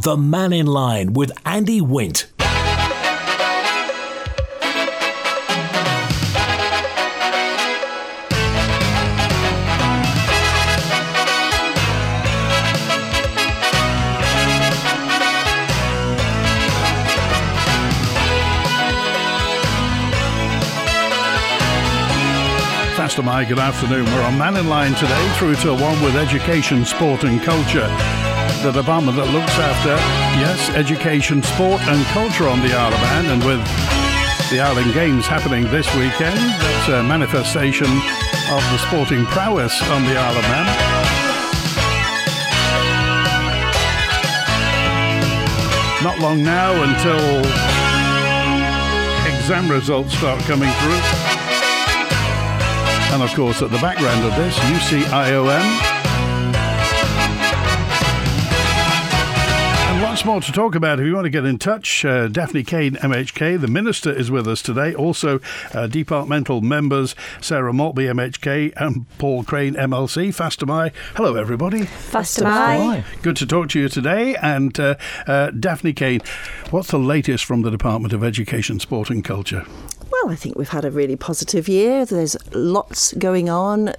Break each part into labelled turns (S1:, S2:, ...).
S1: The Man in Line with Andy Wint.
S2: Faster Mike, good afternoon. We're on Man in Line today through to one with education, sport and culture. The department that looks after, yes, education, sport and culture on the Isle of Man, and with the Island Games happening this weekend, that's a manifestation of the sporting prowess on the Isle of Man. Not long now until exam results start coming through. And of course, at the background of this, UCIOM. And lots more to talk about. If you want to get in touch, Daphne Kane, MHK, the Minister, is with us today. Also, departmental members, Sarah Maltby, MHK, and Paul Crane, MLC. Faster Mai. Hello, everybody.
S3: Faster Mai.
S2: Good to talk to you today. And Daphne Kane, what's the latest from the Department of Education, Sport and Culture?
S3: Well, I think we've had a really positive year. There's lots going on.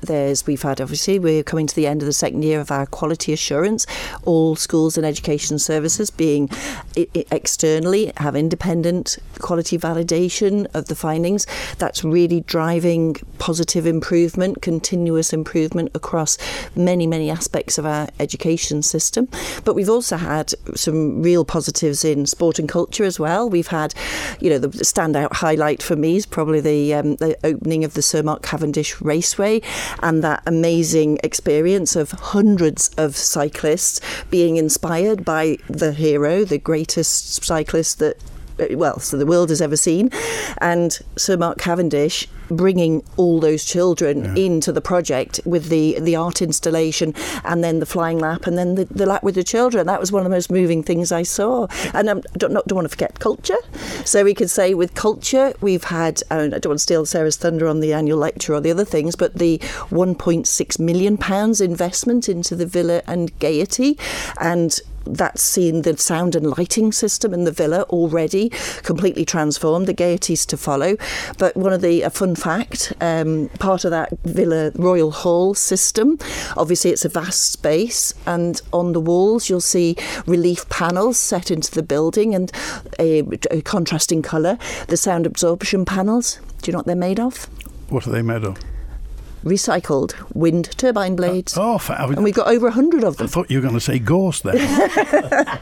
S3: We're coming to the end of the second year of our quality assurance. All schools and education services being externally have independent quality validation of the findings. That's really driving positive improvement, continuous improvement across many, many aspects of our education system. But we've also had some real positives in sport and culture as well. We've had, the standout highlight for me is probably the opening of the Sir Mark Cavendish Raceway, and that amazing experience of hundreds of cyclists being inspired by the hero, the greatest cyclist that the world has ever seen, and Sir Mark Cavendish bringing all those children into the project with the art installation and then the flying lap and then the lap with the children. That was one of the most moving things I saw. And I don't want to forget culture. So we could say with culture, we've had, I don't want to steal Sarah's thunder on the annual lecture or the other things, but the £1.6 million investment into the Villa and Gaiety, and that's seen the sound and lighting system in the villa already completely transformed. The Gaieties to follow. But a fun fact, part of that Villa Royal Hall system, obviously it's a vast space, and on the walls you'll see relief panels set into the building and a contrasting colour. The sound absorption panels, do you know what they're made of?
S2: What are they made of?
S3: Recycled wind turbine blades. And we've got over 100 of them.
S2: I thought you were going to say gorse there.
S3: Bad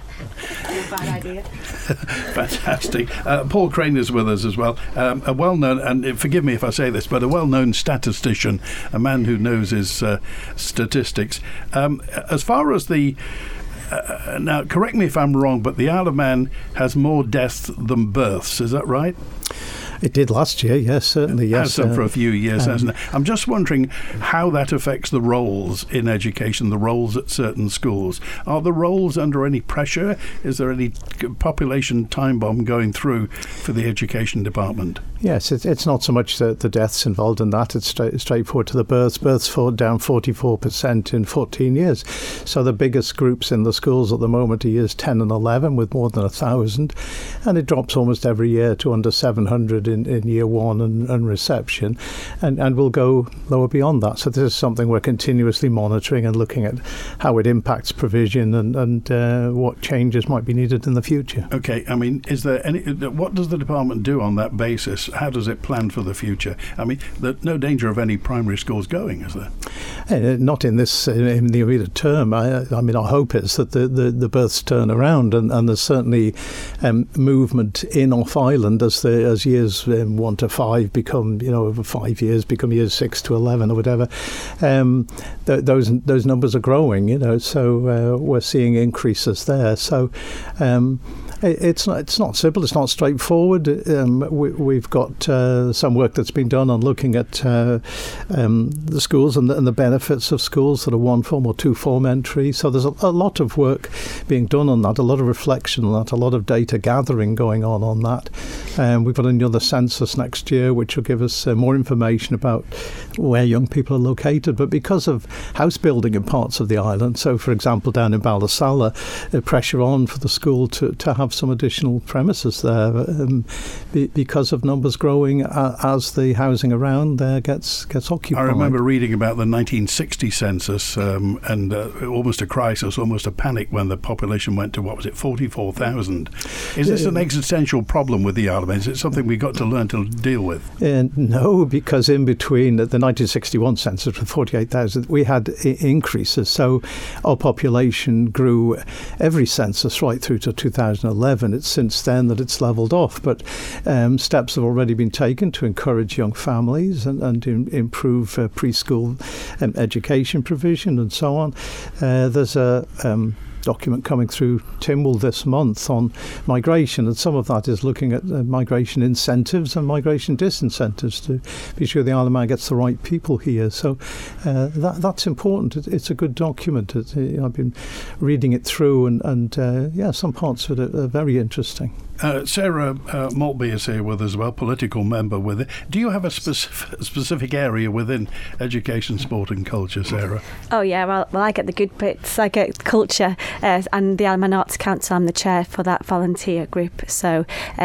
S3: idea.
S2: Fantastic. Paul Crane is with us as well. A well-known, and forgive me if I say this, but a well-known statistician, a man who knows his statistics. As far as the... now, correct me if I'm wrong, but the Isle of Man has more deaths than births. Is that right?
S4: It did last year, yes, certainly, yes.
S2: Has done for a few years, hasn't it? I'm just wondering how that affects the roles in education, the roles at certain schools. Are the roles under any pressure? Is there any population time bomb going through for the education department?
S4: Yes, it's not so much the deaths involved in that. It's straightforward to the births. Births down 44% in 14 years. So the biggest groups in the schools at the moment are years 10 and 11 with more than 1,000. And it drops almost every year to under 700 in year one and reception. And we'll go lower beyond that. So this is something we're continuously monitoring and looking at how it impacts provision and what changes might be needed in the future.
S2: Okay, I mean, is there what does the department do on that basis? How does it plan for the future? I mean, there's no danger of any primary schools going, is there?
S4: Not in the immediate term. I mean, our hope is that the births turn around, and there's certainly movement in off island as years 1 to 5 become, over 5 years become years 6 to 11 or whatever. Those numbers are growing, so we're seeing increases there. So. It's not simple. It's not straightforward. We've got some work that's been done on looking at the schools and the benefits of schools that are 1 form or 2 form entry. So there's a lot of work being done on that, a lot of reflection on that, a lot of data gathering going on that. We've got another census next year, which will give us more information about where young people are located. But because of house building in parts of the island, so for example down in Ballasalla, pressure on for the school to have some additional premises there because of numbers growing as the housing around there gets occupied.
S2: I remember reading about the 1960 census and almost a crisis, almost a panic when the population went to, 44,000. Is this an existential problem with the Isle of Man? Is it something we've got to learn to deal with?
S4: No, because in between the 1961 census with 48,000, we had increases. So our population grew every census right through to 2011. It's since then that it's levelled off. But steps have already been taken to encourage young families and improve preschool education provision and so on. There's a document coming through Tynwald this month on migration, and some of that is looking at migration incentives and migration disincentives to be sure the Isle of Man gets the right people here. So that's important. It's a good document. I've been reading it through, and some parts of it are very interesting.
S2: Sarah Maltby is here with us as well, political member with it. Do you have a specific area within education, sport and culture, Sarah?
S5: Oh yeah, well I get the good bits. I get culture and the Isle of Man Arts Council. I'm the chair for that volunteer group. So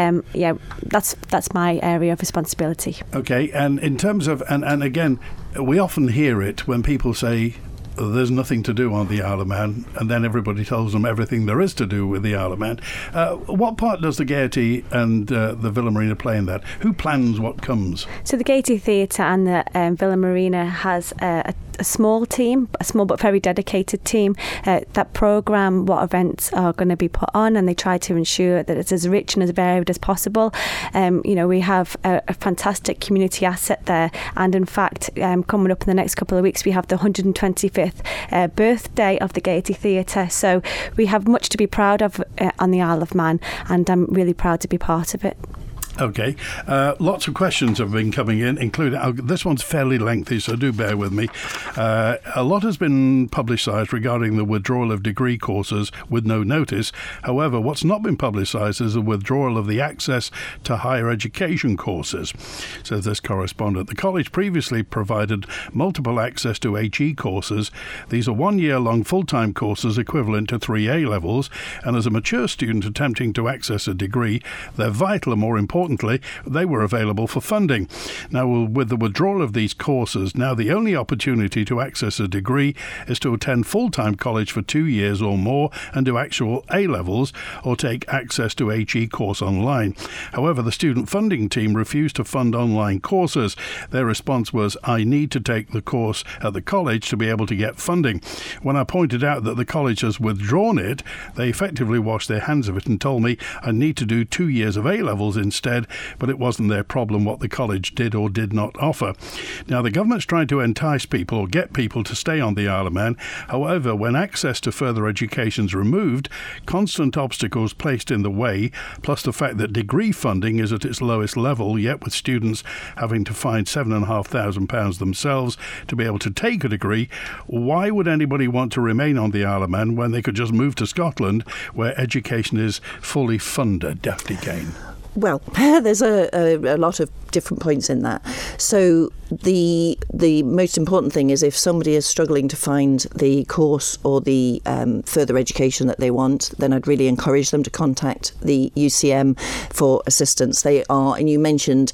S5: that's my area of responsibility. Okay,
S2: and in terms of, and again, we often hear it when people say, there's nothing to do on the Isle of Man, and then everybody tells them everything there is to do with the Isle of Man. What part does the Gaiety and the Villa Marina play in that? Who plans what comes?
S5: So the Gaiety Theatre and the Villa Marina has a small team, a small but very dedicated team that programme what events are going to be put on, and they try to ensure that it's as rich and as varied as possible. We have a fantastic community asset there, and in fact coming up in the next couple of weeks we have the 125th birthday of the Gaiety Theatre, so we have much to be proud of on the Isle of Man, and I'm really proud to be part of it.
S2: Okay. Lots of questions have been coming in, including, this one's fairly lengthy, so do bear with me. A lot has been publicised regarding the withdrawal of degree courses with no notice. However, what's not been publicised is the withdrawal of the access to higher education courses, says this correspondent. The college previously provided multiple access to HE courses. These are 1 year long full-time courses equivalent to 3 A-levels, and as a mature student attempting to access a degree, they're vital and more importantly, they were available for funding. Now, with the withdrawal of these courses, now the only opportunity to access a degree is to attend full-time college for 2 years or more and do actual A-levels or take access to HE course online. However, the student funding team refused to fund online courses. Their response was, I need to take the course at the college to be able to get funding. When I pointed out that the college has withdrawn it, they effectively washed their hands of it and told me I need to do 2 years of A-levels instead, but it wasn't their problem what the college did or did not offer. Now, the government's trying to entice people or get people to stay on the Isle of Man. However, when access to further education is removed, constant obstacles placed in the way, plus the fact that degree funding is at its lowest level, yet with students having to find £7,500 themselves to be able to take a degree, why would anybody want to remain on the Isle of Man when they could just move to Scotland, where education is fully funded? Daphne Kane.
S3: Well, there's a lot of different points in that. So the most important thing is if somebody is struggling to find the course or the further education that they want, then I'd really encourage them to contact the UCM for assistance. They are, and you mentioned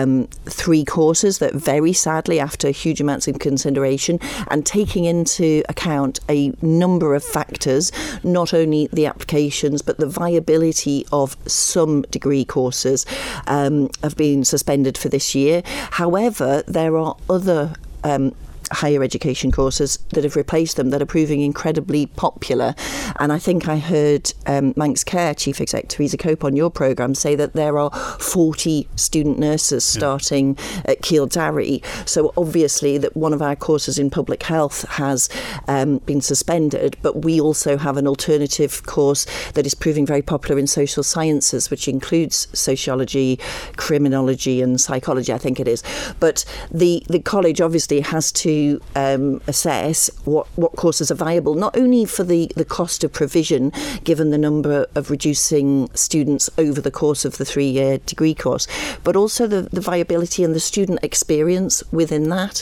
S3: 3 courses that very sadly, after huge amounts of consideration and taking into account a number of factors, not only the applications but the viability of some degree courses have been suspended for this year. However, there are other higher education courses that have replaced them that are proving incredibly popular. And I think I heard Manx Care Chief Executive Theresa Cope on your programme say that there are 40 student nurses starting at Kildare. So obviously that one of our courses in public health has been suspended, but we also have an alternative course that is proving very popular in social sciences, which includes sociology, criminology and psychology, I think it is. But the college obviously has to to assess what courses are viable, not only for the cost of provision, given the number of reducing students over the course of the 3-year degree course, but also the viability and the student experience within that.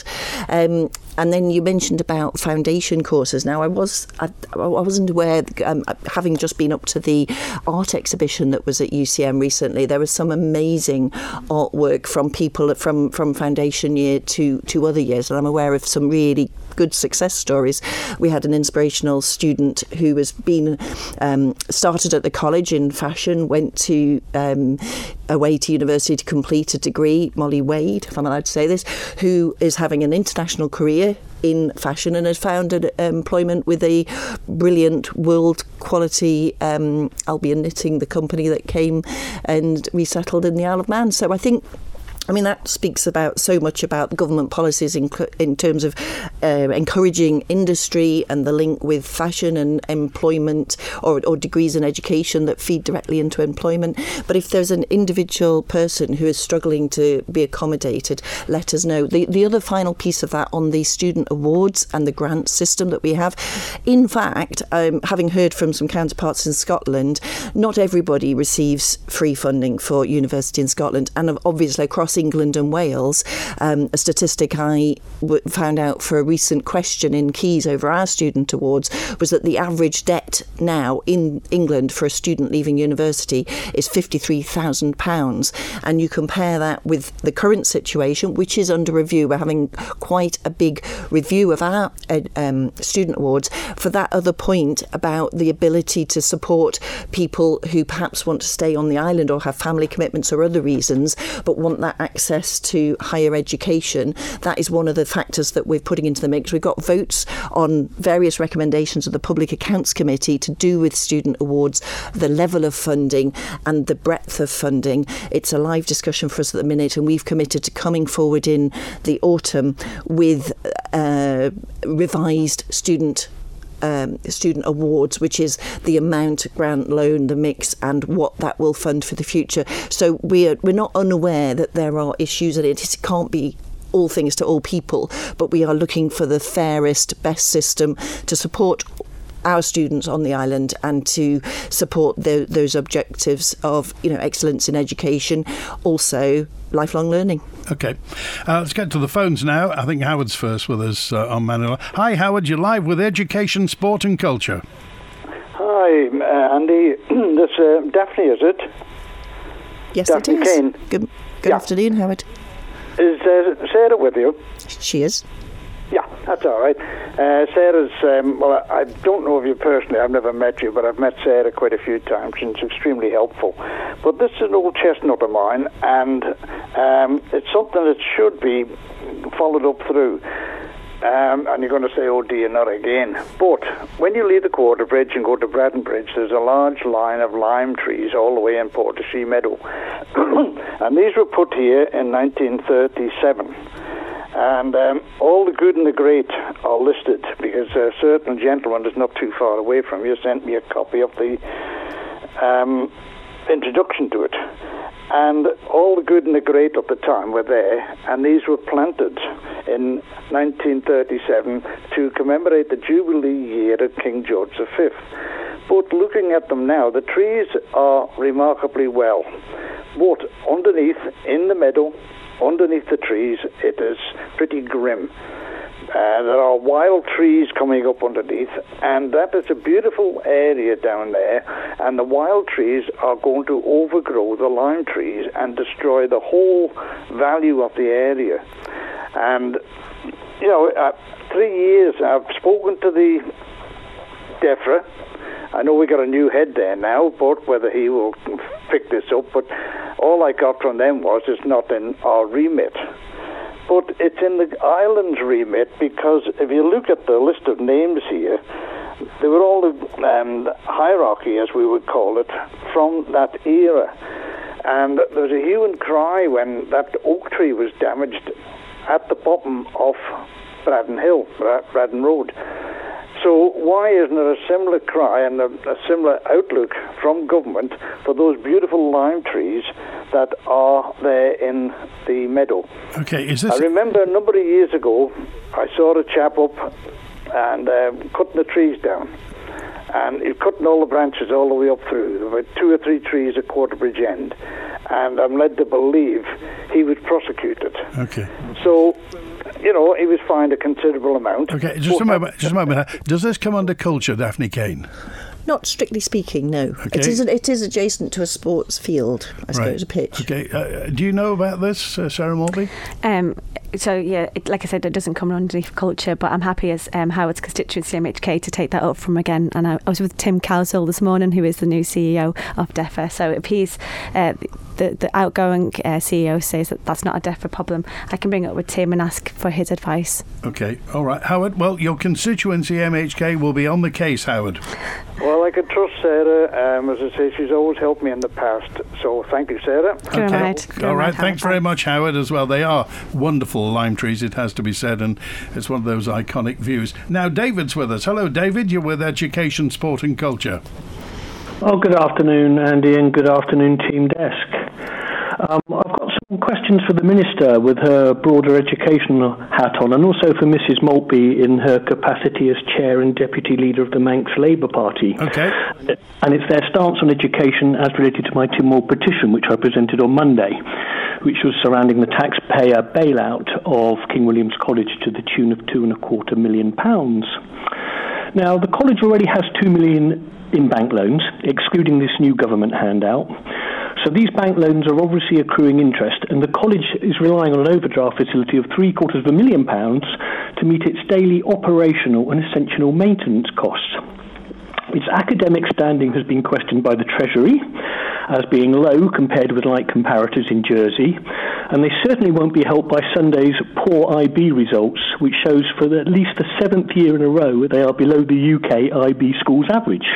S3: And then you mentioned about foundation courses. Now, I wasn't aware, having just been up to the art exhibition that was at UCM recently, there was some amazing artwork from people from foundation year to other years, and I'm aware of some really good success stories. We had an inspirational student who has been started at the college in fashion, went to away to university to complete a degree, Molly Wade, if I'm allowed to say this, who is having an international career in fashion and has found an employment with a brilliant world quality Albion Knitting, the company that came and resettled in the Isle of Man. So I mean, that speaks about so much about government policies in terms of encouraging industry and the link with fashion and employment or degrees in education that feed directly into employment. But if there's an individual person who is struggling to be accommodated, let us know. The other final piece of that on the student awards and the grant system that we have, in fact, having heard from some counterparts in Scotland, not everybody receives free funding for university in Scotland, and obviously across England and Wales. A statistic I found out for a recent question in Keys over our student awards was that the average debt now in England for a student leaving university is £53,000, and you compare that with the current situation, which is under review. We're having quite a big review of our student awards for that other point about the ability to support people who perhaps want to stay on the island or have family commitments or other reasons but want that access to higher education. That is one of the factors that we're putting into the mix. We've got votes on various recommendations of the Public Accounts Committee to do with student awards, the level of funding and the breadth of funding. It's a live discussion for us at the minute, and we've committed to coming forward in the autumn with revised student awards, which is the amount, grant, loan, the mix, and what that will fund for the future. So we're not unaware that there are issues, and it can't be all things to all people, but we are looking for the fairest, best system to support our students on the island and to support those objectives of excellence in education, also lifelong learning.
S2: Okay, let's get to the phones now. I think Howard's first with us on Manuel. Hi Howard, you're live with Education, Sport and Culture.
S6: Hi Andy, this Daphne, is it?
S3: Yes,
S6: Daphne
S3: it is.
S6: Kane.
S3: Good afternoon, Howard.
S6: Is Sarah with you?
S3: She is.
S6: Yeah, that's all right. Sarah's, well, I don't know of you personally. I've never met you, but I've met Sarah quite a few times, and it's extremely helpful. But this is an old chestnut of mine, and it's something that should be followed up through. And you're going to say, oh dear, not again. But when you leave the Quarter Bridge and go to Braddon Bridge, there's a large line of lime trees all the way in Portesea Meadow. And these were put here in 1937. And all the good and the great are listed, because a certain gentleman is not too far away from you sent me a copy of the introduction to it. And all the good and the great at the time were there, and these were planted in 1937 to commemorate the Jubilee year of King George V. But looking at them now, the trees are remarkably well. But underneath, in the meadow, underneath the trees, it is pretty grim. There are wild trees coming up underneath, and that is a beautiful area down there, and the wild trees are going to overgrow the lime trees and destroy the whole value of the area. And, 3 years, I've spoken to the DEFRA. I know we got a new head there now, but whether he will pick this up, but all I got from them was it's not in our remit. But it's in the island's remit, because if you look at the list of names here, they were all the hierarchy, as we would call it, from that era. And there was a hue and cry when that oak tree was damaged at the bottom of Braddon Hill, Braddon Road. So why isn't there a similar cry and a similar outlook from government for those beautiful lime trees that are there in the meadow?
S2: Okay, is this...
S6: I remember a number of years ago, I saw a chap up and cutting the trees down. And he's cutting all the branches all the way up through. There were 2 or 3 trees at Quarterbridge End. And I'm led to believe he was prosecuted.
S2: Okay.
S6: So, you know, he was fined a considerable amount.
S2: Okay, just a moment. Does this come under culture, Daphne Kane?
S3: Not strictly speaking, no.
S2: Okay.
S3: It is adjacent to a sports field, I suppose, a pitch.
S2: Okay. Do you know about this, Sarah Maltby?
S5: So, yeah, like I said, it doesn't come underneath culture, but I'm happy as Howard's constituency MHK to take that up from again. And I was with Tim Cowsill this morning, who is the new CEO of DEFRA. So if he's the outgoing CEO says that that's not a DEFRA problem, I can bring it up with Tim and ask for his advice.
S2: Okay, all right. Howard, well, your constituency MHK will be on the case, Howard.
S6: Well, I can trust Sarah. As I say, she's always helped me in the past. So thank you, Sarah.
S2: Okay. All right. Thanks very much, Howard, as well. They are wonderful lime trees, it has to be said, and it's one of those iconic views. Now, David's with us. Hello, David. You're with Education, Sport and Culture.
S7: Oh, good afternoon, Andy, and good afternoon, Team Desk. I've got some questions for the Minister with her broader educational hat on, and also for Mrs. Maltby in her capacity as Chair and Deputy Leader of the Manx Labour Party.
S2: Okay.
S7: And it's their stance on education as related to my Timor petition, which I presented on Monday, which was surrounding the taxpayer bailout of King William's College to the tune of £2.25 million. Now, the college already has £2 million in bank loans, excluding this new government handout. So these bank loans are obviously accruing interest, and the college is relying on an overdraft facility of £750,000 to meet its daily operational and essential maintenance costs. Its academic standing has been questioned by the Treasury as being low compared with like comparators in Jersey, and they certainly won't be helped by Sunday's poor IB results, which shows for at least the 7th year in a row they are below the UK IB schools average.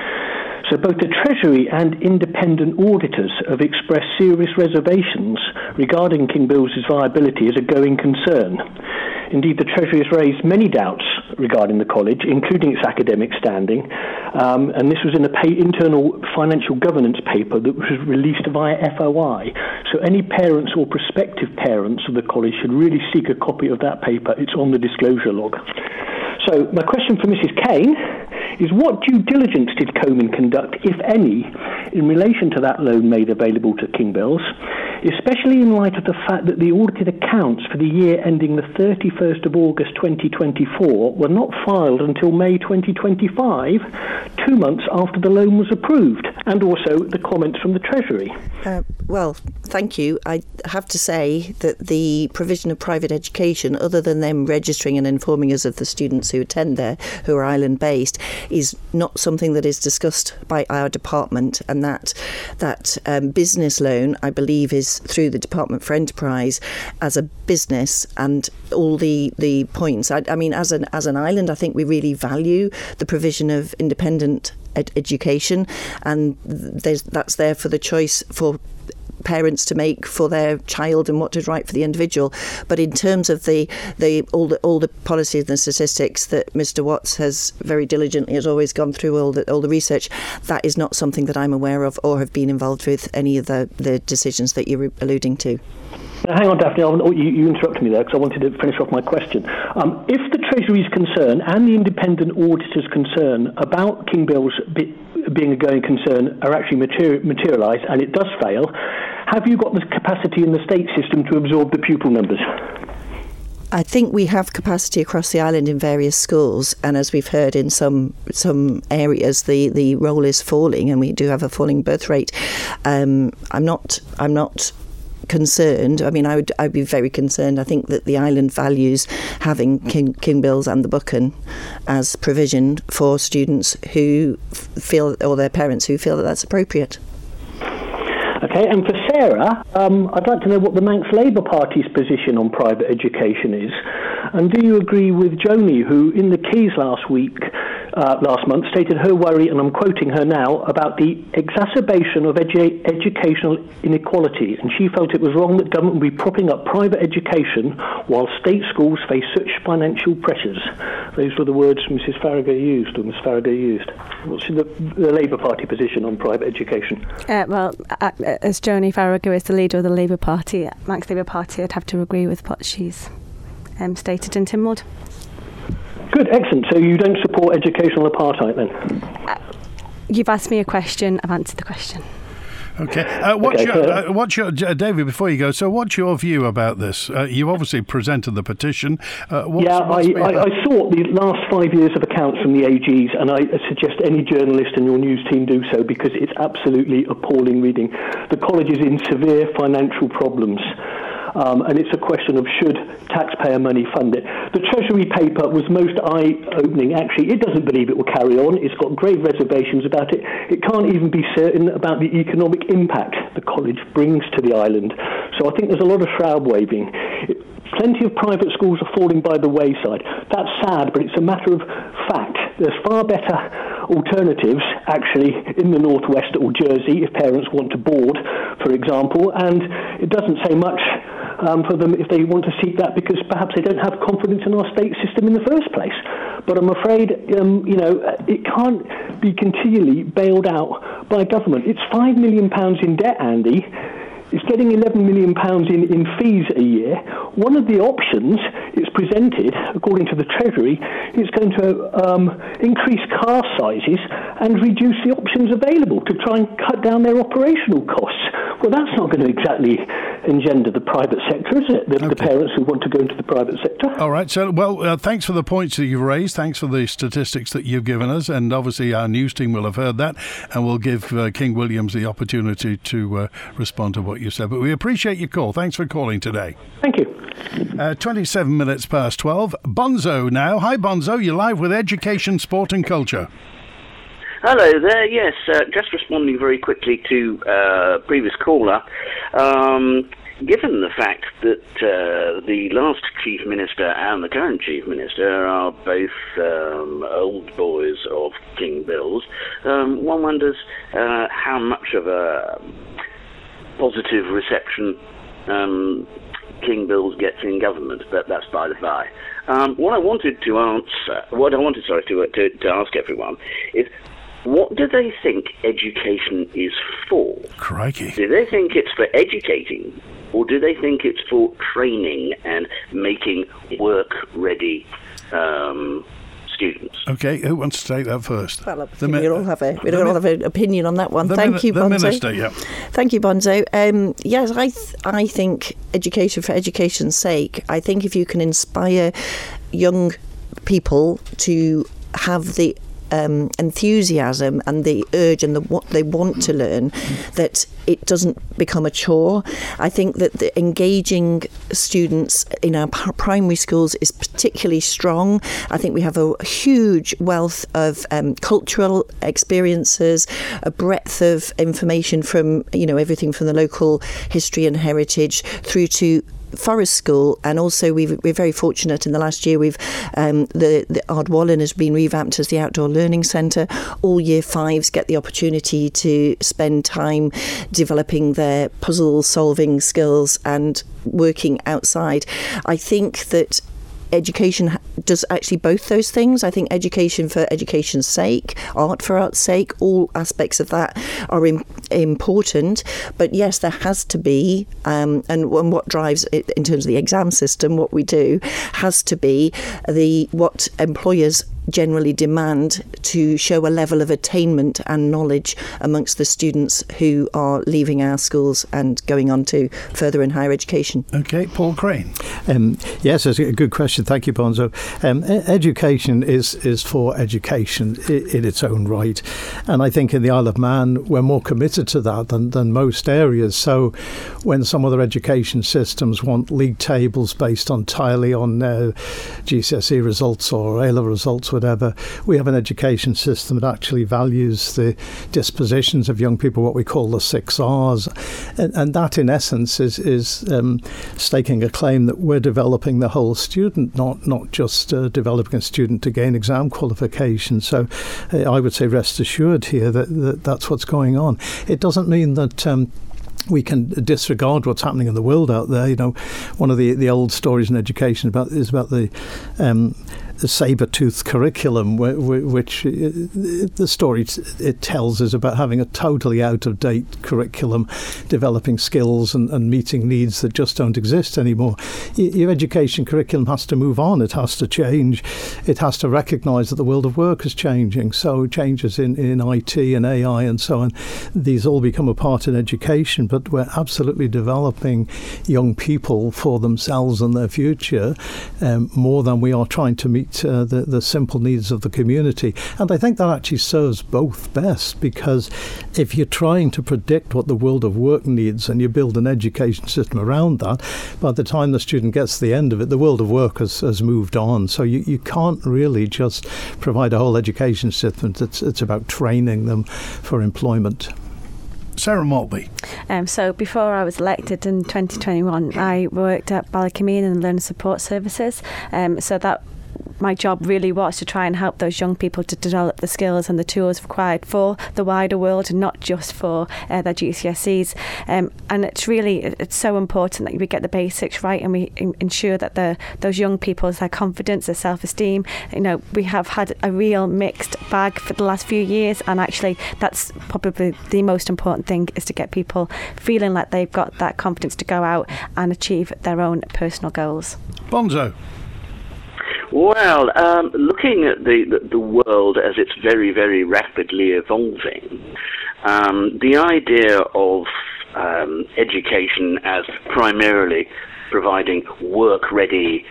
S7: So both the Treasury and independent auditors have expressed serious reservations regarding King Bill's viability as a going concern. Indeed, the Treasury has raised many doubts regarding the college, including its academic standing, and this was in an internal financial governance paper that was released via FOI. So any parents or prospective parents of the college should really seek a copy of that paper. It's on the disclosure log. So my question for Mrs. Kane is, what due diligence did Comyn conduct, if any, in relation to that loan made available to King Bill's, especially in light of the fact that the audited accounts for the year ending the 31st of August 2024 were not filed until May 2025, 2 months after the loan was approved, and also the comments from the Treasury?
S3: Well, thank you. I have to say that the provision of private education, other than them registering and informing us of the students who attend there, who are island-based, is not something that is discussed by our department, and that business loan, I believe, is through the Department for Enterprise as a business, and all the points. I mean, as an island, I think we really value the provision of independent education, and that's there for the choice for parents to make for their child and what is right for the individual. But in terms of all the policies and the statistics that Mr. Watts has very diligently has always gone through all the research, that is not something that I'm aware of or have been involved with any of the decisions that you're alluding to.
S7: Now, hang on, Daphne, you interrupted me there because I wanted to finish off my question. If the Treasury's concern and the independent auditor's concern about King Bill's being a going concern are actually materialised, and it does fail, have you got the capacity in the state system to absorb the pupil numbers?
S3: I think we have capacity across the island in various schools, and as we've heard in some areas, the roll is falling, and we do have a falling birth rate. I'm not concerned. I mean, I'd be very concerned. I think that the island values having King Bill's and the Buchan as provision for students who feel, or their parents who feel that that's appropriate.
S7: Okay, and for Sarah, I'd like to know what the Manx Labour Party's position on private education is. And do you agree with Joni, who in the Keys last week last month stated her worry, and I'm quoting her now, about the exacerbation of educational inequality, and she felt it was wrong that government would be propping up private education while state schools face such financial pressures. Those were the words Ms Farragher used. What's the Labour Party position on private education?
S5: As Joni Farragher is the leader of the Labour Party, Manx Labour Party, I'd have to agree with what she's stated in Tynwald.
S7: Good, excellent. So you don't support educational apartheid then?
S5: You've asked me a question, I've answered the question.
S2: Okay. What's your David, before you go, so what's your view about this? You obviously presented the petition.
S7: I saw the last 5 years of accounts from the AGs, and I suggest any journalist and your news team do so, because it's absolutely appalling reading. The college is in severe financial problems. And it's a question of should taxpayer money fund it. The Treasury paper was most eye-opening, actually. It doesn't believe it will carry on. It's got grave reservations about it. It can't even be certain about the economic impact the college brings to the island. So I think there's a lot of shroud waving. Plenty of private schools are falling by the wayside. That's sad, but it's a matter of fact. There's far better alternatives, actually, in the northwest or Jersey, if parents want to board, for example, and it doesn't say much for them if they want to seek that, because perhaps they don't have confidence in our state system in the first place. But I'm afraid, it can't be continually bailed out by government. It's £5 million in debt, Andy. It's getting £11 million in fees a year. One of the options it's presented, according to the Treasury, is going to increase class sizes and reduce the options available to try and cut down their operational costs. Well, that's not going to exactly engender the private sector, is it? The parents who want to go into the private sector.
S2: All right. So, thanks for the points that you've raised. Thanks for the statistics that you've given us. And obviously our news team will have heard that, and we'll give King Williams the opportunity to respond to what you said. But we appreciate your call. Thanks for calling today.
S7: Thank you.
S2: 27 minutes past 12. Bonzo now. Hi, Bonzo. You're live with Education, Sport and Culture.
S8: Hello there. Yes, just responding very quickly to previous caller. Given the fact that the last Chief Minister and the current Chief Minister are both old boys of King Bill's, one wonders how much of a positive reception King Bill's gets in government, but that's by the by. What I wanted to ask everyone is, what do they think education is for?
S2: Crikey.
S8: Do they think it's for educating, or do they think it's for training and making work-ready students?
S2: Okay, who wants to take that first?
S3: Well, we all have an opinion on that one. Thank you, Bonzo.
S2: The Minister, yeah.
S3: Thank you, Bonzo. Yes, I think education for education's sake, I think if you can inspire young people to have the enthusiasm and the urge and what they want to learn, that it doesn't become a chore. I think that the engaging students in our primary schools is particularly strong. I think we have a huge wealth of cultural experiences, a breadth of information from, everything from the local history and heritage through to Forest School, and also we're very fortunate in the last year we've the Ardwallen has been revamped as the outdoor learning centre. All year fives get the opportunity to spend time developing their puzzle solving skills and working outside. I think that education does actually both those things. I think education for education's sake, art for art's sake, all aspects of that are important. But yes, there has to be, and what drives it in terms of the exam system, what we do, has to be what employers generally demand to show a level of attainment and knowledge amongst the students who are leaving our schools and going on to further and higher education.
S2: Okay, Paul Crane.
S4: Yes, it's a good question. Thank you, Bonzo. Education is for education in its own right. And I think in the Isle of Man, we're more committed closer to that than most areas. So when some other education systems want league tables based entirely on GCSE results or A-level results, whatever, we have an education system that actually values the dispositions of young people, what we call the 6 R's. And that, in essence, is staking a claim that we're developing the whole student, not just developing a student to gain exam qualification. So I would say rest assured here that that's what's going on. It doesn't mean that we can disregard what's happening in the world out there. You know, one of the old stories in education is about the saber-toothed curriculum, which the story it tells is about having a totally out-of-date curriculum, developing skills and meeting needs that just don't exist anymore. Your education curriculum has to move on. It has to change. It has to recognise that the world of work is changing. So changes in IT and AI and so on, these all become a part in education, but we're absolutely developing young people for themselves and their future more than we are trying to meet the simple needs of the community. And I think that actually serves both best, because if you're trying to predict what the world of work needs and you build an education system around that, by the time the student gets to the end of it, the world of work has moved on. So you can't really just provide a whole education system. It's about training them for employment.
S2: Sarah Maltby.
S5: So before I was elected in 2021, I worked at Ballacomene in the Learner Support Services. So that my job really was to try and help those young people to develop the skills and the tools required for the wider world and not just for their GCSEs. And it's so important that we get the basics right and we ensure that those young people's their confidence, their self-esteem. You know, we have had a real mixed bag for the last few years, and actually that's probably the most important thing, is to get people feeling like they've got that confidence to go out and achieve their own personal goals.
S2: Bonzo.
S8: Well, looking at the world as it's very, very rapidly evolving, the idea of education as primarily providing work-ready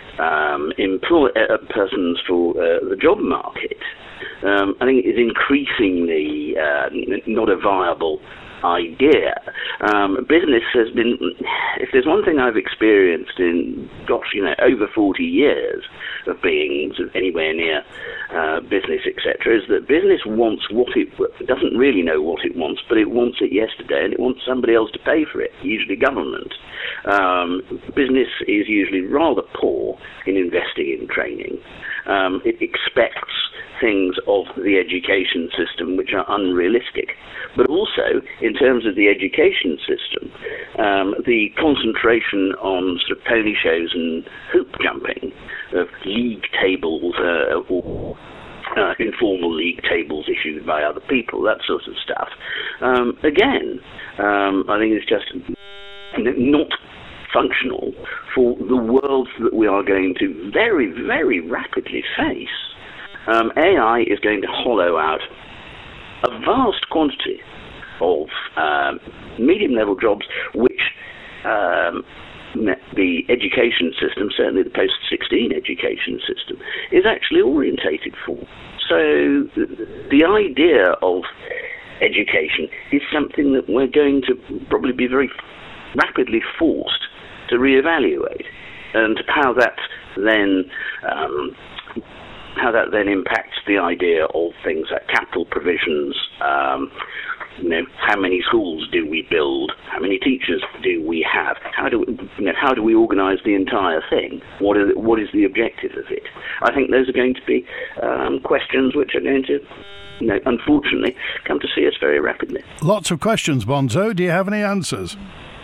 S8: persons for the job market, I think is increasingly not a viable idea. Business has been, if there's one thing I've experienced in, over 40 years of being sort of anywhere near business, etc., is that business wants what it doesn't really know what it wants, but it wants it yesterday, and it wants somebody else to pay for it, usually government. Business is usually rather poor in investing in training. It expects things of the education system which are unrealistic. But also, in terms of the education system, the concentration on sort of pony shows and hoop jumping, of league tables or informal league tables issued by other people, that sort of stuff. Again, I think it's just not functional for the world that we are going to very, very rapidly face. AI is going to hollow out a vast quantity of medium-level jobs which the education system, certainly the post-16 education system, is actually orientated for. So the idea of education is something that we're going to probably be very rapidly forced to reevaluate, and how that then impacts the idea of things like capital provisions. How many schools do we build? How many teachers do we have? How do we organise the entire thing? What is the objective of it? I think those are going to be questions which are going to, unfortunately, come to see us very rapidly.
S2: Lots of questions, Bonzo. Do you have any answers?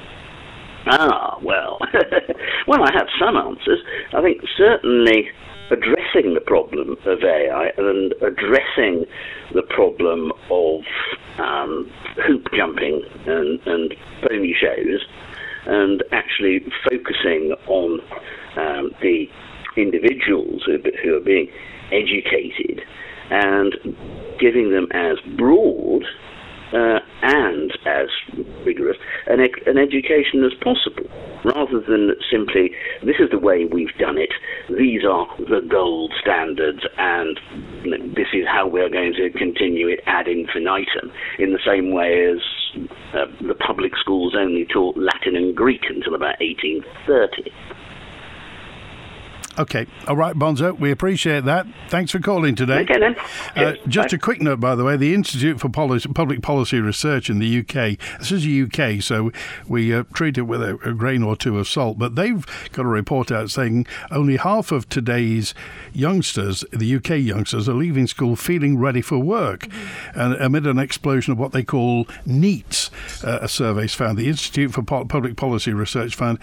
S8: Well, I have some answers. I think certainly addressing the problem of AI and addressing the problem of hoop jumping and pony shows, and actually focusing on the individuals who are being educated and giving them as broad and as rigorous an education as possible, rather than simply, this is the way we've done it, these are the gold standards, and this is how we're going to continue it ad infinitum, in the same way as the public schools only taught Latin and Greek until about 1830.
S2: Okay. All right, Bonzo, we appreciate that. Thanks for calling today.
S8: Okay, then.
S2: Just a quick note, by the way, the Institute for Public Policy Research in the UK, this is the UK, so we treat it with a grain or two of salt, but they've got a report out saying only half of today's youngsters, the UK youngsters, are leaving school feeling ready for work. And amid an explosion of what they call NEETs, surveys found, the Institute for Public Policy Research found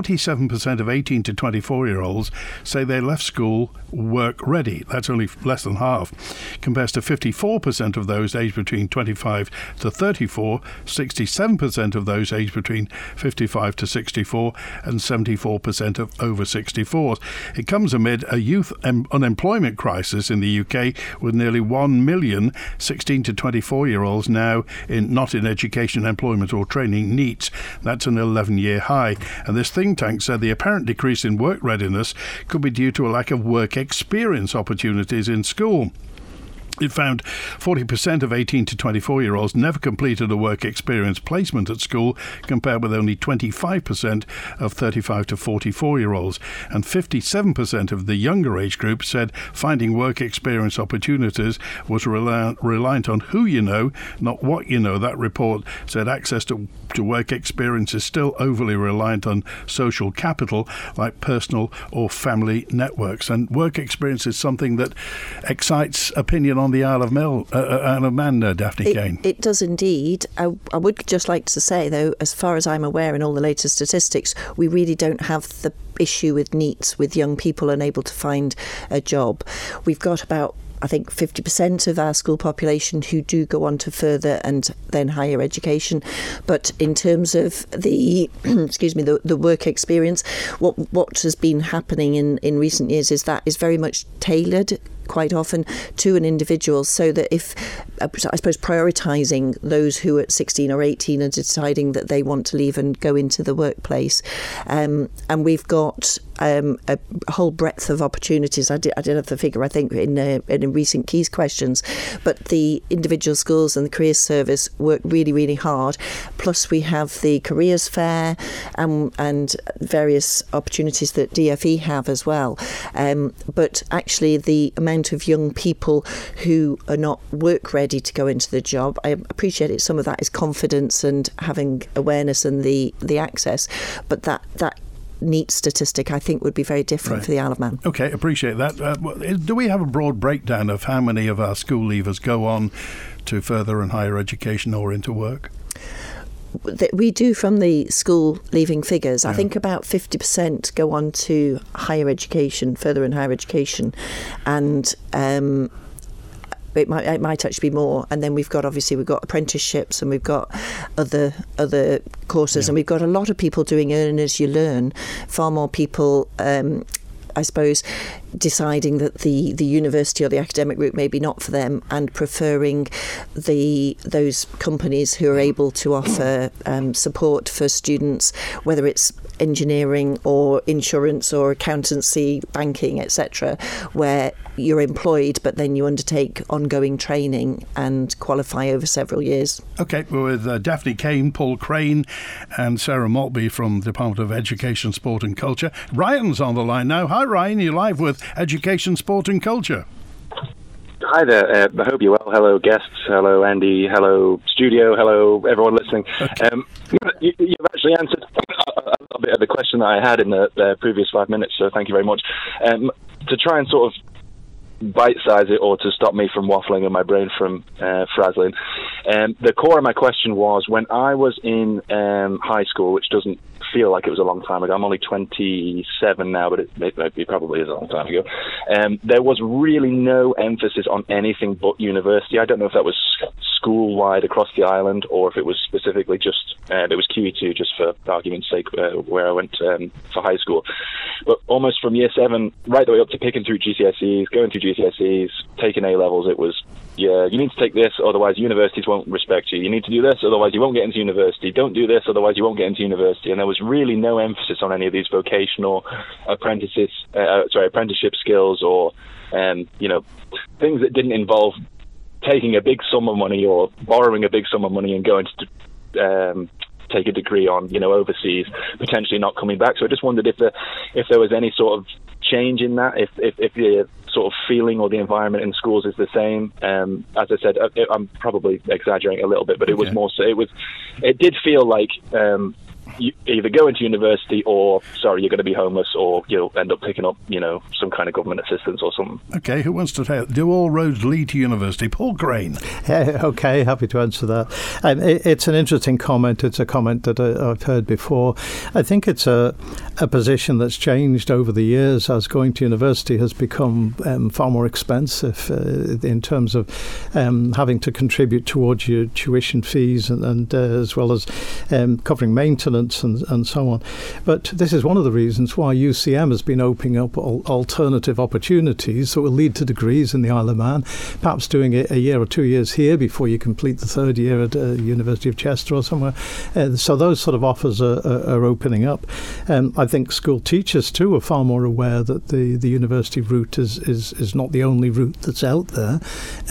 S2: 47% of 18 to 24-year-olds say they left school work ready. That's only less than half. Compares to 54% of those aged between 25 to 34, 67% of those aged between 55 to 64, and 74% of over 64s. It comes amid a youth unemployment crisis in the UK, with nearly 1 million 16 to 24-year-olds now not in education, employment or training NEETs. That's an 11-year high. And this think tank said the apparent decrease in work readiness could be due to a lack of work experience opportunities in school. It found 40% of 18 to 24-year-olds never completed a work experience placement at school, compared with only 25% of 35 to 44-year-olds. And 57% of the younger age group said finding work experience opportunities was reliant on who you know, not what you know. That report said access to work experience is still overly reliant on social capital like personal or family networks. And work experience is something that excites opinion on the Isle of Man, Daphne Kane.
S3: It does indeed. I would just like to say, though, as far as I'm aware in all the latest statistics, we really don't have the issue with NEETs, with young people unable to find a job. We've got about, I think, 50% of our school population who do go on to further and then higher education. But in terms of the the work experience, what has been happening in recent years is that is very much tailored quite often to an individual, so that if, I suppose, prioritising those who at 16 or 18 are deciding that they want to leave and go into the workplace. And we've got a whole breadth of opportunities. I did have the figure, I think, in recent Keys questions, but the individual schools and the careers service work really, really hard. Plus we have the careers fair and various opportunities that DFE have as well. But actually the amount of young people who are not work ready to go into the job, I appreciate it, some of that is confidence and having awareness and the access, but that NEET statistic I think would be very different for the Isle of Man.
S2: Okay, appreciate that. Do we have a broad breakdown of how many of our school leavers go on to further and higher education or into work?
S3: We do, from the school leaving figures. I think about 50% go on to higher education, further and higher education, and it might actually be more. And then we've got apprenticeships, and we've got other courses, and we've got a lot of people doing earn as you learn. Far more people, I suppose, deciding that the university or the academic route may be not for them, and preferring those companies who are able to offer support for students, whether it's engineering or insurance or accountancy, banking, etc., where you're employed but then you undertake ongoing training and qualify over several years.
S2: Okay, we're with Daphne Kane, Paul Crane and Sarah Maltby from the Department of Education, Sport and Culture. Ryan's on the line now. Hi Ryan, you're live with Education, Sport and Culture.
S9: Hi there, I hope you're well. Hello guests, hello Andy, hello studio, hello everyone listening. Okay. You've actually answered a bit of the question that I had in the previous 5 minutes, so thank you very much. To try and sort of bite-size it, or to stop me from waffling and my brain from frazzling, the core of my question was, when I was in high school, which doesn't feel like it was a long time ago, I'm only 27 now, but it probably is a long time ago, there was really no emphasis on anything but university. I don't know if that was school-wide across the island, or if it was specifically just, it was QE2, just for argument's sake, where I went for high school. But almost from year 7 right the way up to picking through GCSEs, going through GCSEs, taking A-levels, it was, yeah, you need to take this, otherwise universities won't respect you. You need to do this, otherwise you won't get into university. Don't do this, otherwise you won't get into university. And there was really no emphasis on any of these vocational apprenticeship skills, or things that didn't involve taking a big sum of money or borrowing a big sum of money and going to take a degree on, overseas, potentially not coming back. So I just wondered if there was any sort of change in that, if the sort of feeling or the environment in schools is the same. As I said, I'm probably exaggerating a little bit, but it was more so. It did feel like you either go into university or, you're going to be homeless, or you'll end up picking up, some kind of government assistance or something.
S2: Okay, who wants to tell? Do all roads lead to university? Paul Crane.
S4: Okay, happy to answer that. It's an interesting comment. It's a comment that I've heard before. I think it's a position that's changed over the years as going to university has become far more expensive in terms of having to contribute towards your tuition fees and as well as covering maintenance and so on. But this is one of the reasons why UCM has been opening up alternative opportunities that will lead to degrees in the Isle of Man, perhaps doing it a year or 2 years here before you complete the third year at University of Chester or somewhere. So those sort of offers are opening up. I think school teachers too are far more aware that the university route is not the only route that's out there.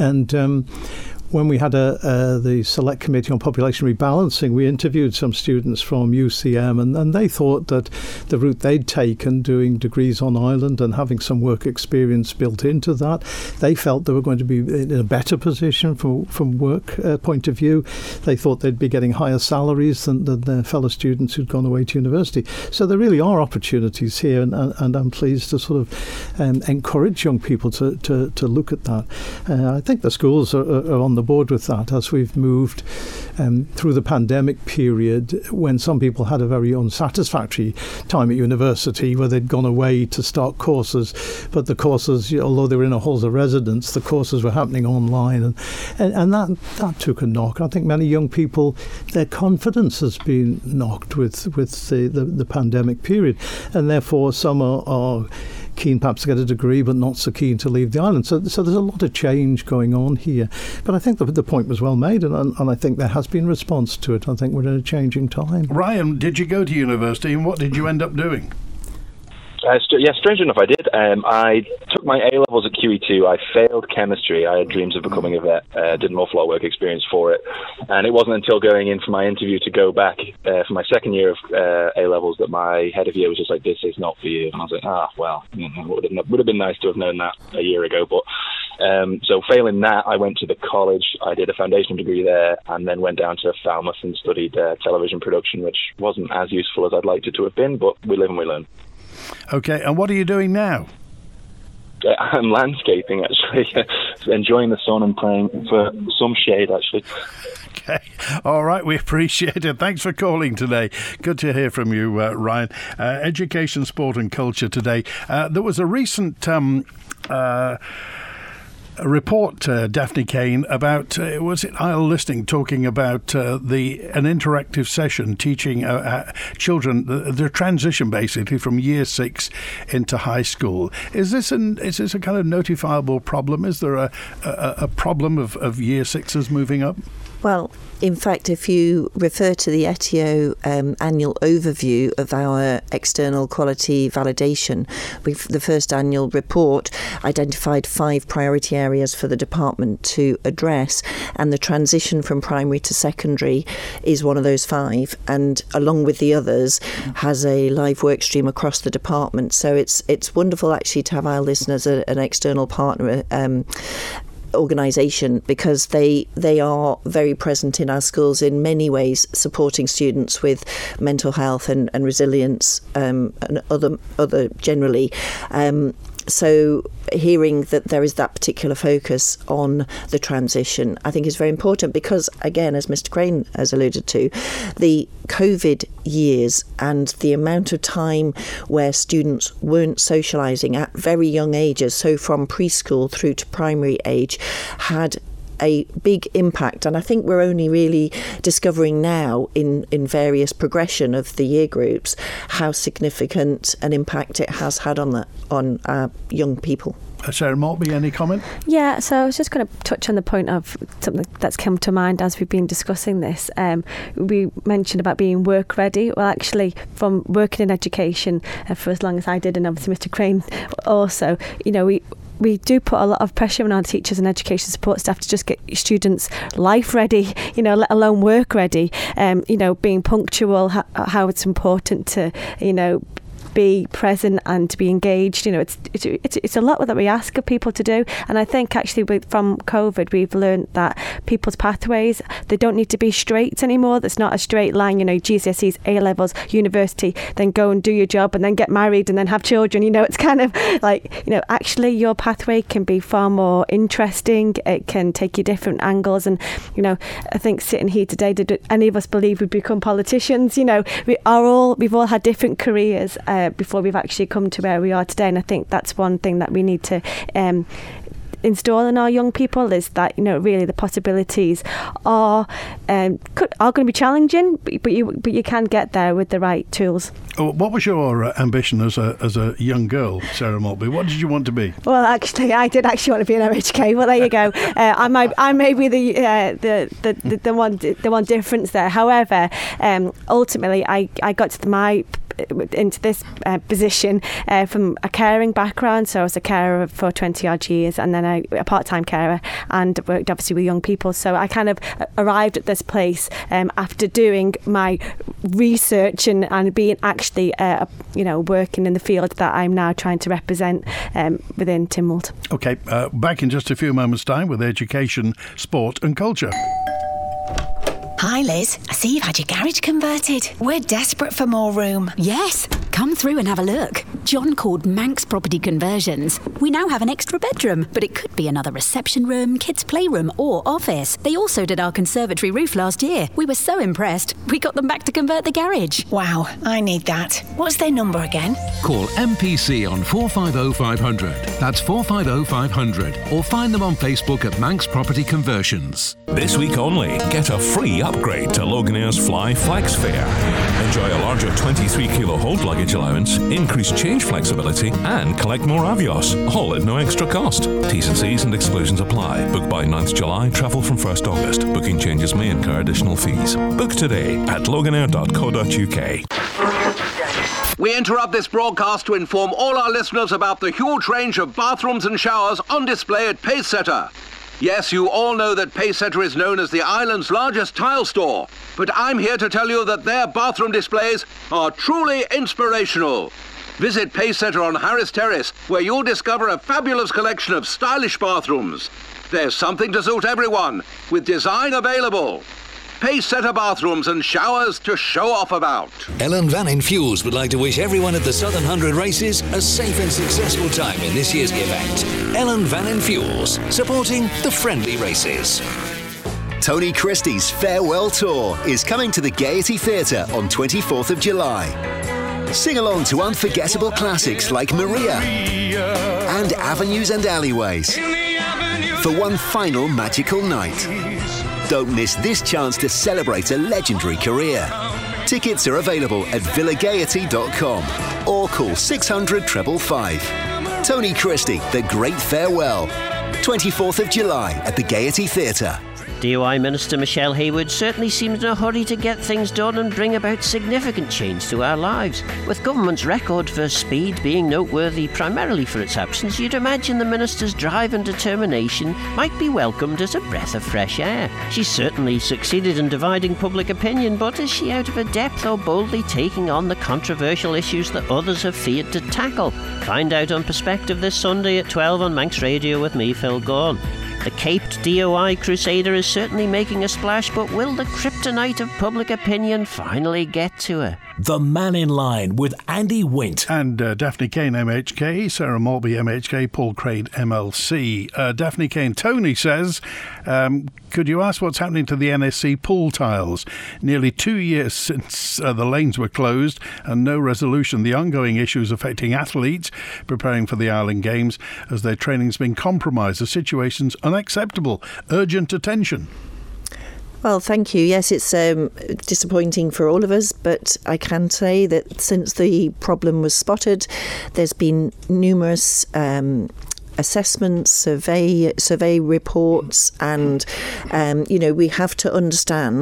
S4: And when we had the Select Committee on Population Rebalancing, we interviewed some students from UCM, and they thought that the route they'd taken, doing degrees on island and having some work experience built into that, they felt they were going to be in a better position from work point of view. They thought they'd be getting higher salaries than their fellow students who'd gone away to university. So there really are opportunities here, and I'm pleased to sort of encourage young people to look at that. I think the schools are on the board with that as we've moved through the pandemic period, when some people had a very unsatisfactory time at university where they'd gone away to start courses, but the courses, although they were in a halls of residence, the courses were happening online, and that took a knock. I think many young people, their confidence has been knocked with the pandemic period, and therefore some are keen perhaps to get a degree but not so keen to leave the island. So there's a lot of change going on here. But I think the point was well made, and I think there has been response to it. I think we're in a changing time.
S2: Ryan, did you go to university, and what did you end up doing?
S9: Strange enough, I did. I took my A-levels at QE2. I failed chemistry. I had dreams of becoming a vet. Did an awful lot of work experience for it. And it wasn't until going in for my interview to go back for my second year of A-levels that my head of year was just like, this is not for you. And I was like, it would have been nice to have known that a year ago. But so failing that, I went to the college. I did a foundation degree there, and then went down to Falmouth and studied television production, which wasn't as useful as I'd liked it to have been, but we live and we learn.
S2: Okay, and what are you doing now?
S9: I'm landscaping, actually. Enjoying the sun and praying for some shade, actually.
S2: Okay. All right, we appreciate it. Thanks for calling today. Good to hear from you, Ryan. Education, sport and culture today. There was a recent a report, Daphne Kane, about, was it Isle Listening, talking about an interactive session teaching children the transition basically from year 6 into high school. Is this a kind of notifiable problem? Is there a problem of year 6s moving up?
S3: Well, in fact, if you refer to the ETIO annual overview of our external quality validation, the first annual report identified 5 priority areas for the department to address, and the transition from primary to secondary is one of those 5, and along with the others has a live work stream across the department. So it's wonderful actually to have our listeners an external partner organisation, because they are very present in our schools in many ways, supporting students with mental health and resilience and other generally. So hearing that there is that particular focus on the transition, I think is very important, because, again, as Mr. Crane has alluded to, the COVID years and the amount of time where students weren't socialising at very young ages, so from preschool through to primary age, had a big impact, and I think we're only really discovering now in various progression of the year groups how significant an impact it has had on our young people.
S2: Sarah Maltby, any comment?
S5: Yeah, so I was just going to touch on the point of something that's come to mind as we've been discussing this. We mentioned about being work ready. Well, actually, from working in education for as long as I did, and obviously Mr. Crane also, we do put a lot of pressure on our teachers and education support staff to just get students life ready, let alone work ready. Being punctual, how it's important to, be present and to be engaged. It's a lot that we ask of people to do, and I think actually from COVID we've learned that people's pathways, they don't need to be straight anymore. That's not a straight line, GCSEs, A-levels, university, then go and do your job and then get married and then have children. It's kind of like, actually your pathway can be far more interesting. It can take you different angles, and I think sitting here today, did any of us believe we'd become politicians? We've all had different careers before we've actually come to where we are today, and I think that's one thing that we need to install in our young people, is that really the possibilities are going to be challenging, but you can get there with the right tools.
S2: What was your ambition as a young girl, Sarah Maltby? What did you want to be?
S5: Well, actually, I did actually want to be an MHK. Well, there you go. I may be the one difference there. However, ultimately, I got to into this position from a caring background. So I was a carer for 20 odd years, and then a part-time carer, and worked obviously with young people. So I kind of arrived at this place after doing my research and being actually working in the field that I'm now trying to represent within Tynwald.
S2: Okay, back in just a few moments' time with education, sport and culture.
S10: Hi Liz, I see you've had your garage converted. We're desperate for more room.
S11: Yes, come through and have a look. John called Manx Property Conversions. We now have an extra bedroom, but it could be another reception room, kids' playroom or office. They also did our conservatory roof last year. We were so impressed, we got them back to convert the garage.
S10: Wow, I need that. What's their number again?
S12: Call MPC on 450 500. That's 450 500. Or find them on Facebook at Manx Property Conversions.
S13: This week only, get a free upgrade to Loganair's Fly Flex fare. Enjoy a larger 23 kilo hold luggage allowance, increased change flexibility, and collect more Avios, all at no extra cost. T's and C's and exclusions apply. Book by 9th July, travel from 1st August. Booking changes may incur additional fees. Book today at loganair.co.uk.
S14: We interrupt this broadcast to inform all our listeners about the huge range of bathrooms and showers on display at Pacesetter. Yes, you all know that Pacesetter is known as the island's largest tile store, but I'm here to tell you that their bathroom displays are truly inspirational. Visit Pacesetter on Harris Terrace, where you'll discover a fabulous collection of stylish bathrooms. There's something to suit everyone, with design available. Pacesetter bathrooms and showers to show off about.
S15: Ellen Van in Fuels would like to wish everyone at the Southern 100 Races a safe and successful time in this year's event. Ellen Van in Fuels, supporting the friendly races.
S16: Tony Christie's Farewell Tour is coming to the Gaiety Theatre on 24th of July. Sing along to unforgettable classics like Maria and Avenues and Alleyways for one final magical night. Don't miss this chance to celebrate a legendary career. Tickets are available at villagaiety.com or call 600 555. Tony Christie, The Great Farewell. 24th of July at the Gaiety Theatre.
S17: DOI Minister Michelle Hayward certainly seems in a hurry to get things done and bring about significant change to our lives. With government's record for speed being noteworthy primarily for its absence, you'd imagine the Minister's drive and determination might be welcomed as a breath of fresh air. She's certainly succeeded in dividing public opinion, but is she out of her depth or boldly taking on the controversial issues that others have feared to tackle? Find out on Perspective this Sunday at 12 on Manx Radio with me, Phil Gaughan. The caped DOI crusader is certainly making a splash, but will the kryptonite of public opinion finally get to her?
S1: The Man in Line with Andy Wint.
S2: And Daphne Kane, MHK, Sarah Maltby, MHK, Paul Craig, MLC. Daphne Kane, Tony says, could you ask what's happening to the NSC pool tiles? Nearly 2 years since the lanes were closed and no resolution. The ongoing issues affecting athletes preparing for the Ireland Games as their training's been compromised. The situation's unacceptable. Urgent attention.
S3: Well, thank you. Yes, it's disappointing for all of us, but I can say that since the problem was spotted, there's been numerous assessments, survey reports, and we have to understand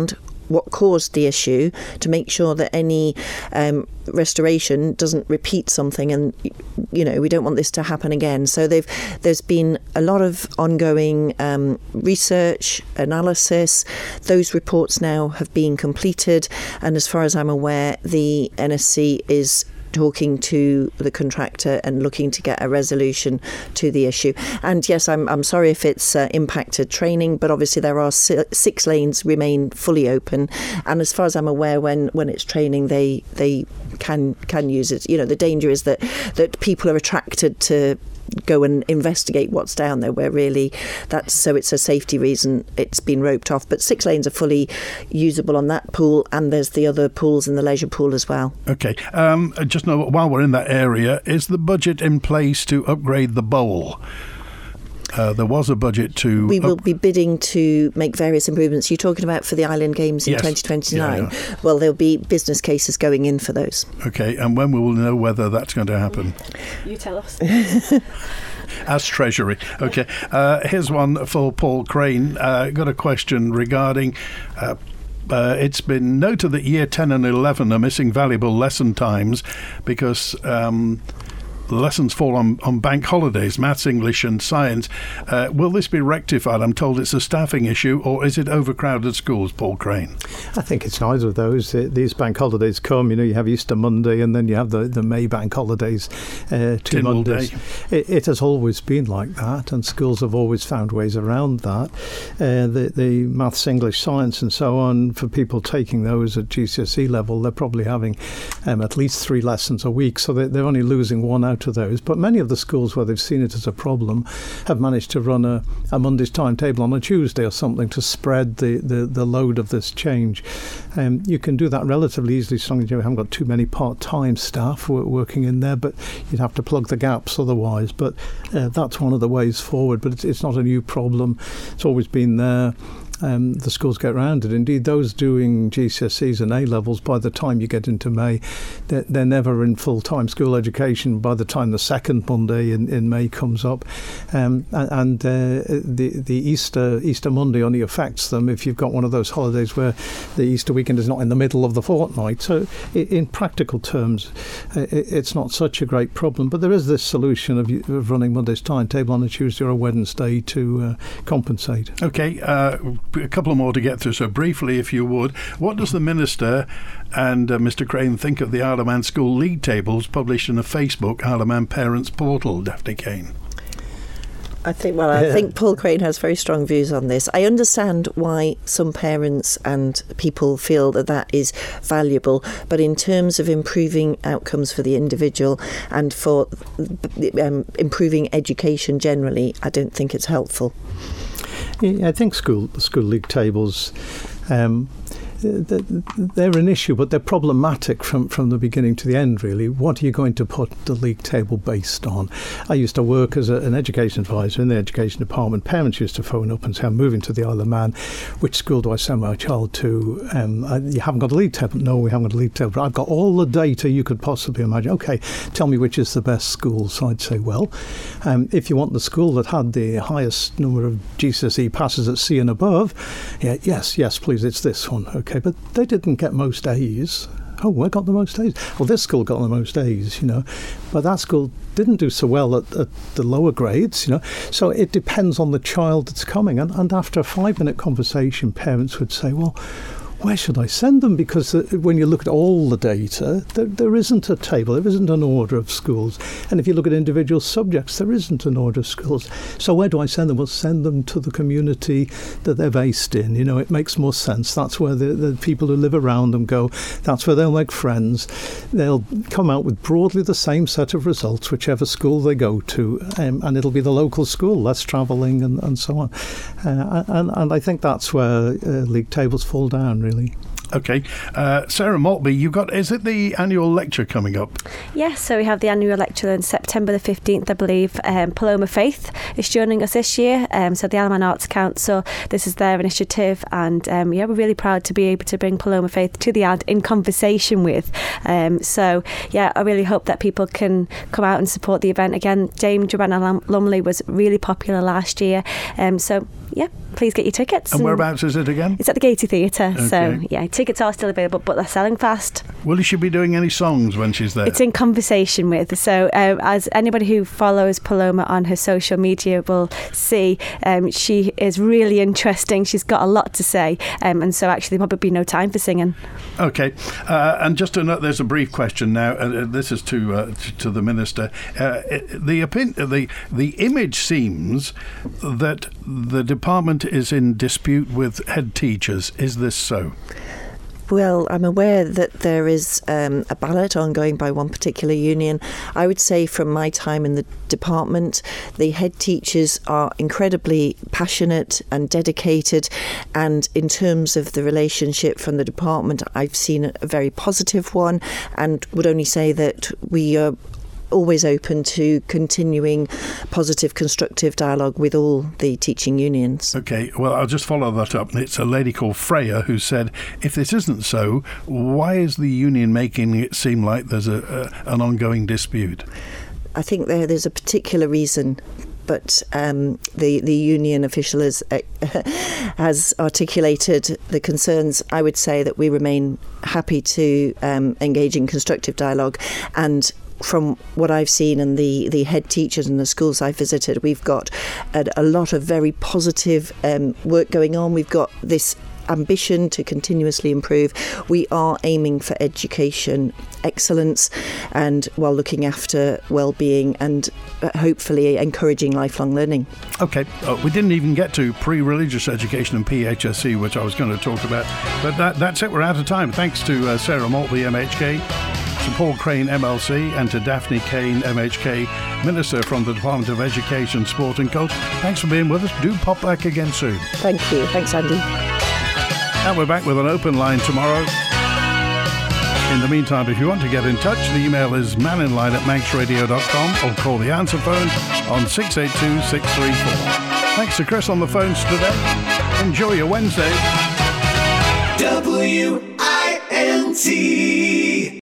S3: what caused the issue, to make sure that any restoration doesn't repeat something, and we don't want this to happen again. So there's been a lot of ongoing research, analysis. Those reports now have been completed, and as far as I'm aware, the NSC is talking to the contractor and looking to get a resolution to the issue. And yes, I'm sorry if it's impacted training, but obviously there are 6 lanes remain fully open, and as far as I'm aware, when it's training, they can use it. The danger is that people are attracted to go and investigate what's down there, where really so it's a safety reason it's been roped off. But 6 lanes are fully usable on that pool, and there's the other pools in the leisure pool as well.
S2: Okay, just know, while we're in that area, is the budget in place to upgrade the bowl? There was a budget to... We
S3: will be bidding to make various improvements. You're talking about for the Island Games in 2029? Yeah. Well, there'll be business cases going in for those.
S2: Okay, and when we will know whether that's going to happen?
S5: You tell us.
S2: As Treasury. Okay, here's one for Paul Crane. Got a question regarding... it's been noted that year 10 and 11 are missing valuable lesson times because... lessons fall on bank holidays, maths, English and science. Will this be rectified? I'm told it's a staffing issue, or is it overcrowded schools, Paul Crane?
S4: I think it's neither of those. These bank holidays come, you have Easter Monday and then you have the May bank holidays, 2 Mondays. It has always been like that, and schools have always found ways around that. The maths, English, science and so on, for people taking those at GCSE level, they're probably having at least 3 lessons a week, so they're only losing 1 out of those. But many of the schools where they've seen it as a problem have managed to run a Monday's timetable on a Tuesday or something to spread the load of this change. You can do that relatively easily as long as you haven't got too many part-time staff working in there, but you'd have to plug the gaps otherwise. But that's one of the ways forward. But it's not a new problem. It's always been there. The schools get around it. Indeed, those doing GCSEs and A-levels, by the time you get into May, they're never in full-time school education by the time the second Monday in May comes up. The Easter Monday only affects them if you've got one of those holidays where the Easter weekend is not in the middle of the fortnight. So in practical terms, it's not such a great problem. But there is this solution of running Monday's timetable on a Tuesday or a Wednesday to compensate.
S2: Okay, a couple more to get through. So briefly, if you would, what does the Minister and Mr. Crane think of the Isle of Man School League tables published in a Facebook Isle of Man Parents portal, Daphne Kane?
S3: I think Paul Crane has very strong views on this. I understand why some parents and people feel that is valuable, but in terms of improving outcomes for the individual and for improving education generally, I don't think it's helpful.
S4: Yeah, I think school league tables, they're an issue, but they're problematic from the beginning to the end, really. What are you going to put the league table based on? I used to work as an education advisor in the education department. Parents used to phone up and say, I'm moving to the Isle of Man. Which school do I send my child to? You haven't got a league table? No, we haven't got a league table. But I've got all the data you could possibly imagine. OK, tell me which is the best school. So I'd say, well, if you want the school that had the highest number of GCSE passes at C and above, yes, please, it's this one. OK, but they didn't get most A's. Oh, we got the most A's. Well, this school got the most A's, but that school didn't do so well at the lower grades, So it depends on the child that's coming. And after a 5-minute conversation, parents would say, well, where should I send them? Because when you look at all the data, there isn't a table, there isn't an order of schools. And if you look at individual subjects, there isn't an order of schools. So where do I send them? Well, send them to the community that they're based in. It makes more sense. That's where the people who live around them go. That's where they'll make friends. They'll come out with broadly the same set of results, whichever school they go to. And it'll be the local school, less travelling and so on. And I think that's where league tables fall down, really.
S2: Okay. Sarah Maltby, is it the annual lecture coming up?
S5: Yes, so we have the annual lecture on September the 15th, I believe. Paloma Faith is joining us this year. So the Isle of Man Arts Council, this is their initiative. And we're really proud to be able to bring Paloma Faith to the Isle in conversation with. I really hope that people can come out and support the event. Again, Dame Joanna Lumley was really popular last year. please get your tickets.
S2: And whereabouts is it again?
S5: It's at the Gaiety Theatre.
S2: Okay.
S5: So, tickets are still available, but they're selling fast.
S2: Will she be doing any songs when she's there?
S5: It's in conversation with. So, as anybody who follows Paloma on her social media will see, she is really interesting. She's got a lot to say. And so, actually, there'll probably be no time for singing.
S2: Okay. And just to note, there's a brief question now. This is to the Minister. The image seems that the department is in dispute with head teachers. Is this so?
S3: Well, I'm aware that there is a ballot ongoing by one particular union. I would say from my time in the department, the head teachers are incredibly passionate and dedicated. And in terms of the relationship from the department, I've seen a very positive one, and would only say that we are always open to continuing positive, constructive dialogue with all the teaching unions.
S2: Okay, well, I'll just follow that up. It's a lady called Freya who said, if this isn't so, why is the union making it seem like there's an ongoing dispute?
S3: I think there's a particular reason, but the union official has articulated the concerns. I would say that we remain happy to engage in constructive dialogue, and from what I've seen and the head teachers in the schools I've visited, we've got a lot of very positive work going on. We've got this ambition to continuously improve. We are aiming for education excellence, and while looking after well-being and hopefully encouraging lifelong learning.
S2: Okay, we didn't even get to pre-religious education and PHSE, which I was going to talk about, but that's it. We're out of time. Thanks to Sarah Maltby, MHK, to Paul Crane, MLC, and to Daphne Kane, MHK, Minister from the Department of Education, Sport and Culture. Thanks for being with us. Do pop back again soon.
S3: Thank you. Thanks, Andy.
S2: And we're back with an open line tomorrow. In the meantime, if you want to get in touch, the email is maninline@manxradio.com or call the answer phone on 682-634. Thanks to Chris on the phones today. Enjoy your Wednesday.
S18: WINT